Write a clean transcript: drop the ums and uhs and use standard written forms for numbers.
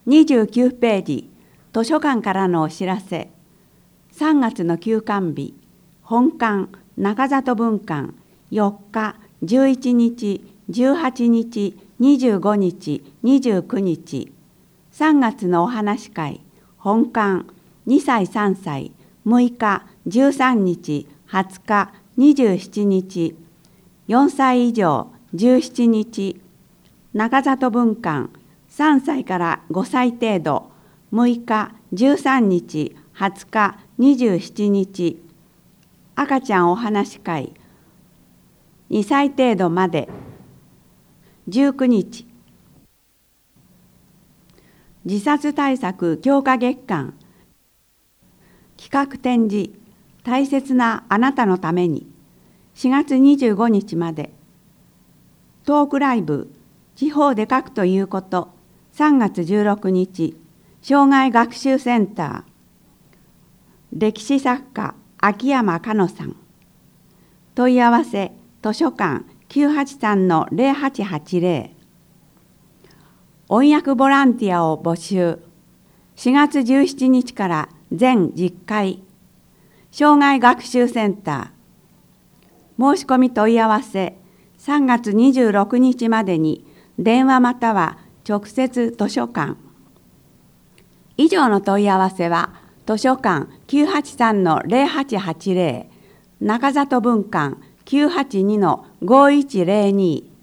29ページ、図書館からのお知らせ。3月の休館日、本館、中里分館、4日、11日、18日、25日、29日。3月のお話会、本館、2歳3歳、6日、13日、20日、27日。4歳以上、17日。中里分館、3歳から5歳程度、6日、13日、20日、27日。赤ちゃんお話会、2歳程度まで、19日。自殺対策強化月間、企画展示、大切なあなたのために、4月25日まで。トークライブ、地方で書くということ、3月16日、障害学習センター。歴史作家、秋山香乃さん。問い合わせ、図書館 983-0880。翻訳ボランティアを募集。4月17日から全10回。障害学習センター。申し込み問い合わせ、3月26日までに電話または直接図書館。以上の問い合わせは図書館 983-0880、中里分館 982-5102